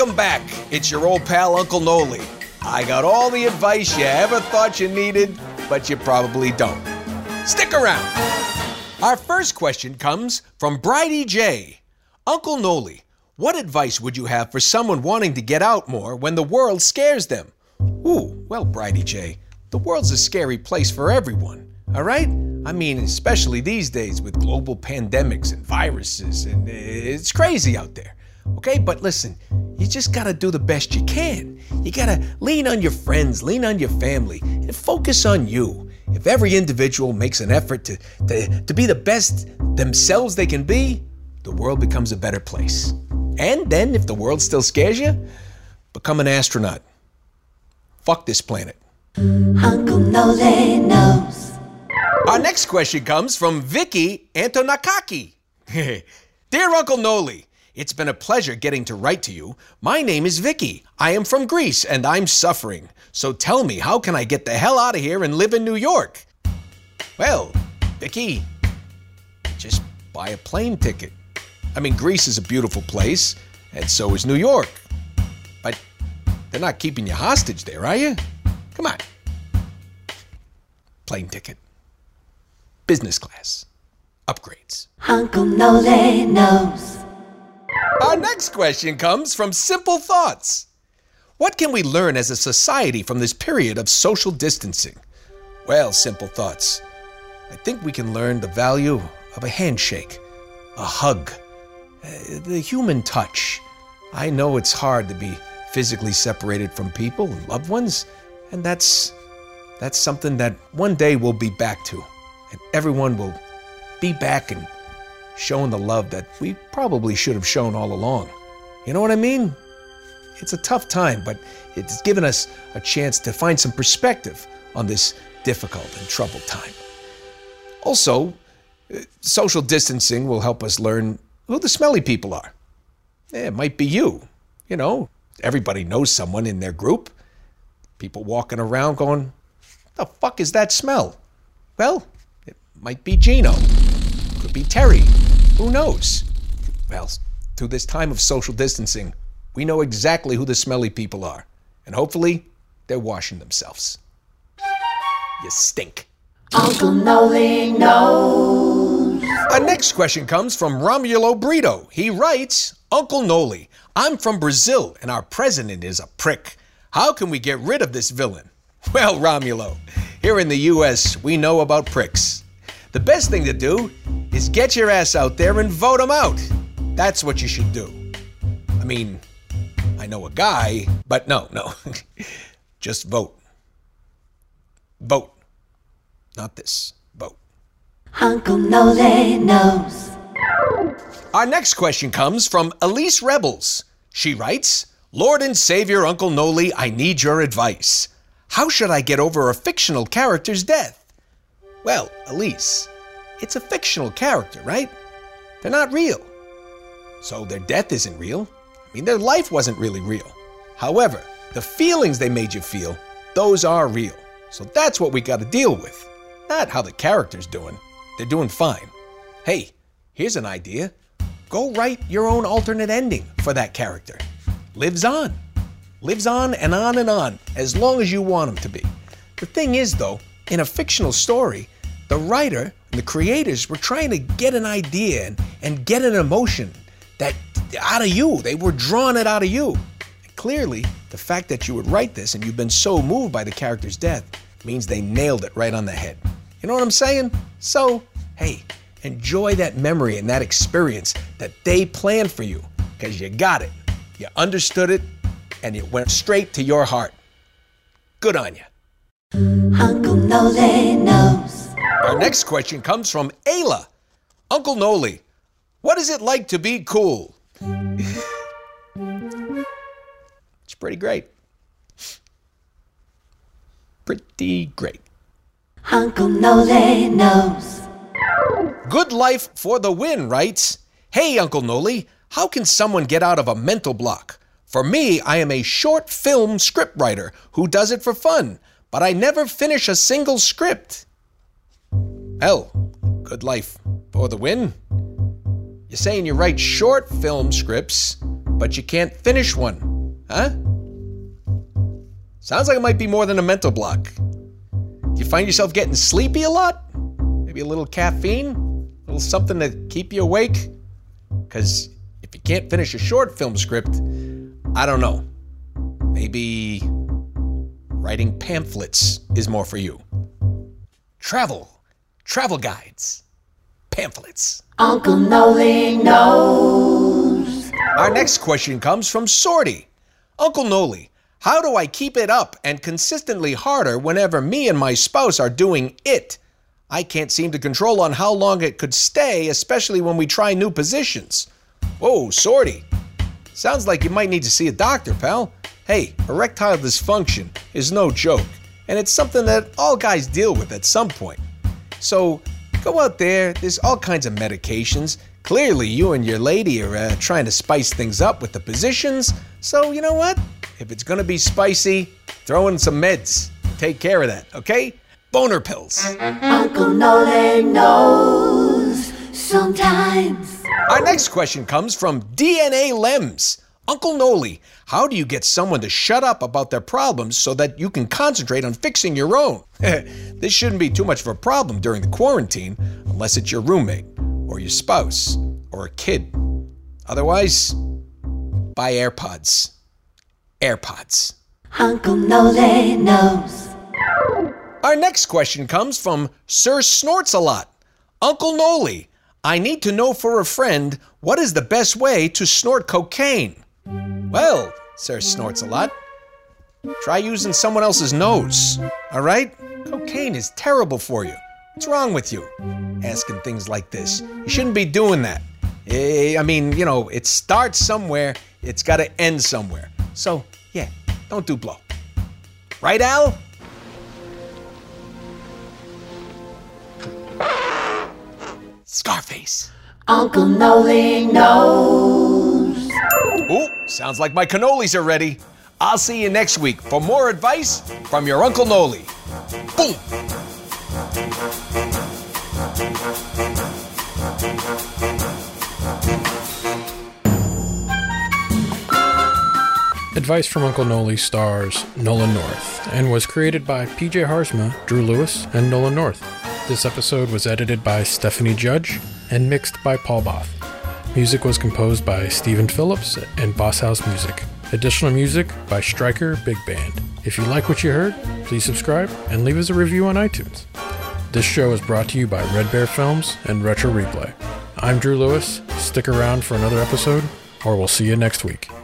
Welcome back. It's your old pal, Uncle Noli. I got all the advice you ever thought you needed, but you probably don't. Stick around. Our first question comes from Bridie J. Uncle Noli, what advice would you have for someone wanting to get out more when the world scares them? Ooh, well, Bridie J, the world's a scary place for everyone, all right? I mean, especially these days with global pandemics and viruses, and it's crazy out there, okay? But listen, you just gotta do the best you can. You gotta lean on your friends, lean on your family, and focus on you. If every individual makes an effort to be the best themselves they can be, the world becomes a better place. And then, if the world still scares you, become an astronaut. Fuck this planet. Uncle Noli knows. Our next question comes from Vicky Antonakaki. Dear Uncle Noli, it's been a pleasure getting to write to you. My name is Vicky. I am from Greece and I'm suffering. So tell me, how can I get the hell out of here and live in New York? Well, Vicky, just buy a plane ticket. I mean, Greece is a beautiful place, and so is New York. But they're not keeping you hostage there, are you? Come on. Plane ticket. Business class. Upgrades. Uncle Noli knows. Our next question comes from Simple Thoughts. What can we learn as a society from this period of social distancing? Well, Simple Thoughts, I think we can learn the value of a handshake, a hug, the human touch. I know it's hard to be physically separated from people and loved ones, and that's something that one day we'll be back to, and everyone will be back and showing the love that we probably should have shown all along. You know what I mean? It's a tough time, but it's given us a chance to find some perspective on this difficult and troubled time. Also, social distancing will help us learn who the smelly people are. It might be you. You know, everybody knows someone in their group. People walking around going, the fuck is that smell? Well, it might be Gino. Could be Terry. Who knows? Well, through this time of social distancing, we know exactly who the smelly people are. And hopefully, they're washing themselves. You stink. Uncle Noli knows. Our next question comes from Romulo Brito. He writes, Uncle Noli, I'm from Brazil and our president is a prick. How can we get rid of this villain? Well, Romulo, here in the U.S., we know about pricks. The best thing to do is get your ass out there and vote him out. That's what you should do. I mean, I know a guy, but no. Just vote. Vote. Not this. Vote. Uncle Noli knows. Our next question comes from Elise Rebels. She writes, Lord and Savior Uncle Noli, I need your advice. How should I get over a fictional character's death? Well, Elise, it's a fictional character, right? They're not real. So their death isn't real. I mean, their life wasn't really real. However, the feelings they made you feel, those are real. So that's what we got to deal with. Not how the character's doing. They're doing fine. Hey, here's an idea. Go write your own alternate ending for that character. Lives on. Lives on, as long as you want him to be. The thing is, though, in a fictional story, the writer and the creators were trying to get an idea and get an emotion that out of you. They were drawing it out of you. And clearly, the fact that you would write this and you've been so moved by the character's death means they nailed it right on the head. You know what I'm saying? So, hey, enjoy that memory and that experience that they planned for you, because you got it. You understood it, and it went straight to your heart. Good on you. Uncle Noli knows. Our next question comes from Ayla. Uncle Noli, what is it like to be cool? It's pretty great. Pretty great. Uncle Noli knows. Good Life for the Win writes, Hey, Uncle Noli, how can someone get out of a mental block? For me, I am a short film scriptwriter who does it for fun, but I never finish a single script. Well, good life for the win. You're saying you write short film scripts, but you can't finish one. Huh? Sounds like it might be more than a mental block. Do you find yourself getting sleepy a lot? Maybe a little caffeine? A little something to keep you awake? Because if you can't finish a short film script, I don't know. Maybe writing pamphlets is more for you. Travel guides, pamphlets. Uncle Noli knows. Our next question comes from Sorty. Uncle Noli, how do I keep it up and consistently harder whenever me and my spouse are doing it? I can't seem to control on how long it could stay, especially when we try new positions. Whoa, Sorty. Sounds like you might need to see a doctor, pal. Hey, erectile dysfunction is no joke, and it's something that all guys deal with at some point. So, go out there's all kinds of medications. Clearly, you and your lady are trying to spice things up with the positions, so you know what? If it's gonna be spicy, throw in some meds. Take care of that, okay? Boner pills. Uncle Noli knows sometimes. Our next question comes from DNA Lems. Uncle Noli, how do you get someone to shut up about their problems so that you can concentrate on fixing your own? This shouldn't be too much of a problem during the quarantine, unless it's your roommate, or your spouse, or a kid. Otherwise, buy AirPods. AirPods. Uncle Noli knows. Our next question comes from Sir Snorts a Lot. Uncle Noli, I need to know for a friend, what is the best way to snort cocaine? Well, Sir Snorts a Lot, try using someone else's nose, all right? Cocaine is terrible for you. What's wrong with you? Asking things like this. You shouldn't be doing that. I mean, you know, it starts somewhere, it's got to end somewhere. So, yeah, don't do blow. Right, Al? Scarface. Uncle Noli knows. Ooh, sounds like my cannolis are ready. I'll see you next week for more advice from your Uncle Noli. Boom! Advice from Uncle Noli stars Nolan North and was created by PJ Harsma, Drew Lewis, and Nolan North. This episode was edited by Stephanie Judge and mixed by Paul Both. Music was composed by Stephen Phillips and Boss House Music. Additional music by Stryker Big Band. If you like what you heard, please subscribe and leave us a review on iTunes. This show is brought to you by Red Bear Films and Retro Replay. I'm Drew Lewis. Stick around for another episode, or we'll see you next week.